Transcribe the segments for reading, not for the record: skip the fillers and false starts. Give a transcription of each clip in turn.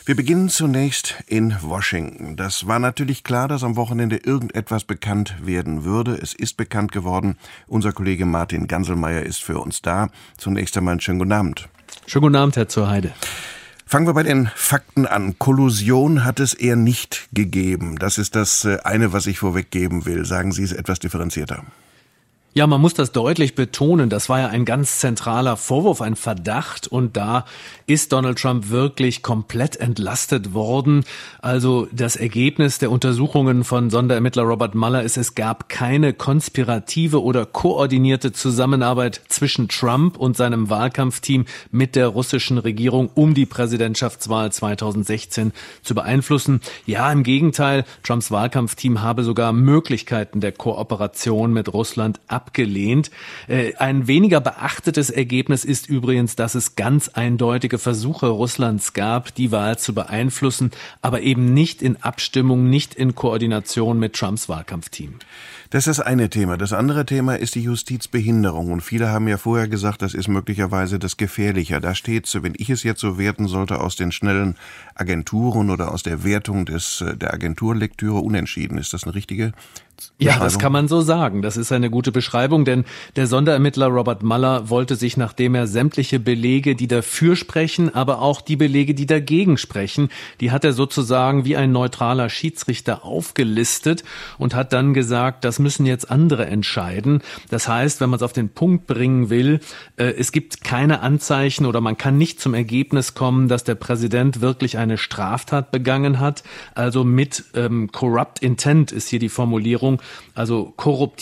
Wir beginnen zunächst in Washington. Das war natürlich klar, dass am Wochenende irgendetwas bekannt werden würde. Es ist bekannt geworden. Unser Kollege Martin Ganselmeier ist für uns da. Zunächst einmal einen schönen guten Abend. Schönen guten Abend, Herr Zurheide. Fangen wir bei den Fakten an. Kollusion hat es eher nicht gegeben. Das ist das eine, was ich vorweggeben will. Sagen Sie es etwas differenzierter. Ja, man muss das deutlich betonen. Das war ja ein ganz zentraler Vorwurf, ein Verdacht. Und da ist Donald Trump wirklich komplett entlastet worden. Also das Ergebnis der Untersuchungen von Sonderermittler Robert Mueller ist, es gab keine konspirative oder koordinierte Zusammenarbeit zwischen Trump und seinem Wahlkampfteam mit der russischen Regierung, um die Präsidentschaftswahl 2016 zu beeinflussen. Ja, im Gegenteil, Trumps Wahlkampfteam habe sogar Möglichkeiten der Kooperation mit Russland abgelehnt. Ein weniger beachtetes Ergebnis ist übrigens, dass es ganz eindeutige Versuche Russlands gab, die Wahl zu beeinflussen, aber eben nicht in Abstimmung, nicht in Koordination mit Trumps Wahlkampfteam. Das ist das eine Thema. Das andere Thema ist die Justizbehinderung. Und viele haben ja vorher gesagt, das ist möglicherweise das Gefährlicher. Da steht, wenn ich es jetzt so werten sollte, aus den schnellen Agenturen oder aus der Wertung der Agenturlektüre unentschieden. Ist das eine richtige Beschreibung? Ja, das kann man so sagen. Das ist eine gute Beschreibung, denn der Sonderermittler Robert Mueller wollte sich, nachdem er sämtliche Belege, die dafür sprechen, aber auch die Belege, die dagegen sprechen, die hat er sozusagen wie ein neutraler Schiedsrichter aufgelistet und hat dann gesagt, das müssen jetzt andere entscheiden. Das heißt, wenn man es auf den Punkt bringen will, es gibt keine Anzeichen oder man kann nicht zum Ergebnis kommen, dass der Präsident wirklich eine Straftat begangen hat. Also mit corrupt intent ist hier die Formulierung, also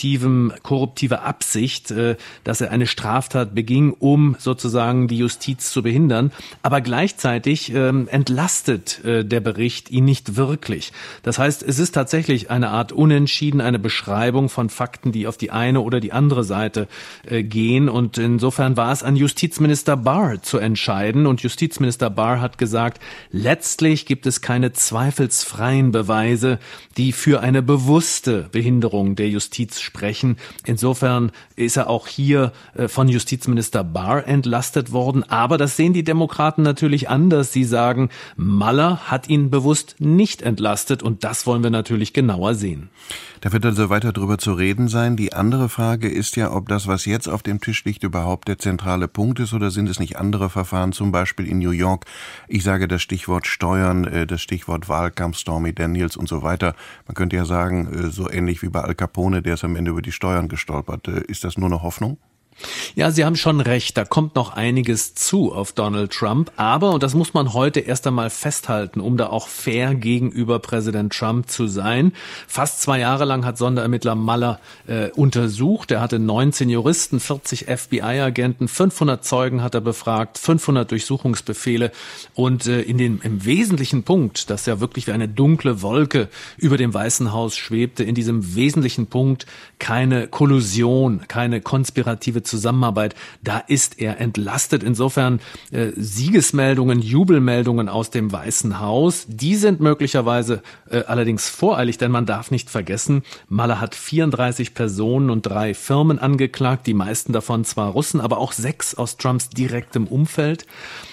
korruptive Absicht, dass er eine Straftat beging, um sozusagen die Justiz zu behindern. Aber gleichzeitig entlastet der Bericht ihn nicht wirklich. Das heißt, es ist tatsächlich eine Art Unentschieden, eine Beschreibung von Fakten, die auf die eine oder die andere Seite gehen. Und insofern war es an Justizminister Barr zu entscheiden. Und Justizminister Barr hat gesagt, letztlich gibt es keine zweifelsfreien Beweise, die für eine bewusste Behinderung der Justiz sprechen. Insofern ist er auch hier von Justizminister Barr entlastet worden. Aber das sehen die Demokraten natürlich anders. Sie sagen, Mueller hat ihn bewusst nicht entlastet. Und das wollen wir natürlich genauer sehen. Da wird also weiter drüber zu reden sein. Die andere Frage ist ja, ob das, was jetzt auf dem Tisch liegt, überhaupt der zentrale Punkt ist oder sind es nicht andere Verfahren, zum Beispiel in New York. Ich sage das Stichwort Steuern, das Stichwort Wahlkampf, Stormy Daniels und so weiter. Man könnte ja sagen, so ähnlich wie bei Al Capone, der ist am Ende über die Steuern gestolpert. Ist das nur noch Hoffnung? Ja, Sie haben schon recht, da kommt noch einiges zu auf Donald Trump, aber, und das muss man heute erst einmal festhalten, um da auch fair gegenüber Präsident Trump zu sein, fast 2 Jahre lang hat Sonderermittler Mueller untersucht, er hatte 19 Juristen, 40 FBI-Agenten, 500 Zeugen hat er befragt, 500 Durchsuchungsbefehle und im wesentlichen Punkt, das ja wirklich wie eine dunkle Wolke über dem Weißen Haus schwebte, in diesem wesentlichen Punkt keine Kollusion, keine konspirative Zusammenarbeit, da ist er entlastet. Insofern Siegesmeldungen, Jubelmeldungen aus dem Weißen Haus, die sind möglicherweise allerdings voreilig, denn man darf nicht vergessen, Mueller hat 34 Personen und 3 Firmen angeklagt, die meisten davon zwar Russen, aber auch 6 aus Trumps direktem Umfeld.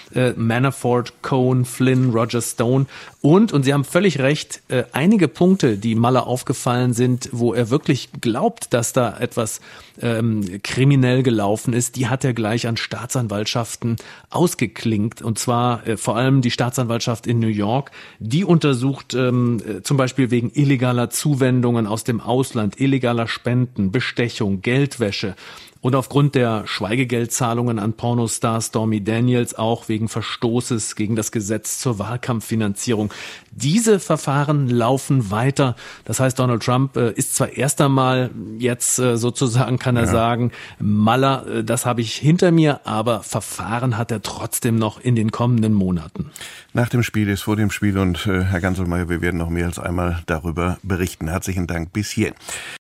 Manafort, Cohen, Flynn, Roger Stone und Sie haben völlig recht, einige Punkte, die Mueller aufgefallen sind, wo er wirklich glaubt, dass da etwas kriminell gelaufen ist, die hat er gleich an Staatsanwaltschaften ausgeklinkt und zwar vor allem die Staatsanwaltschaft in New York, die untersucht zum Beispiel wegen illegaler Zuwendungen aus dem Ausland, illegaler Spenden, Bestechung, Geldwäsche. Und aufgrund der Schweigegeldzahlungen an Pornostar Stormy Daniels auch wegen Verstoßes gegen das Gesetz zur Wahlkampffinanzierung. Diese Verfahren laufen weiter. Das heißt, Donald Trump ist zwar erst einmal jetzt sozusagen, kann er sagen, Mueller, das habe ich hinter mir, aber Verfahren hat er trotzdem noch in den kommenden Monaten. Nach dem Spiel ist vor dem Spiel und Herr Ganselmeier, wir werden noch mehr als einmal darüber berichten. Herzlichen Dank bis hierhin.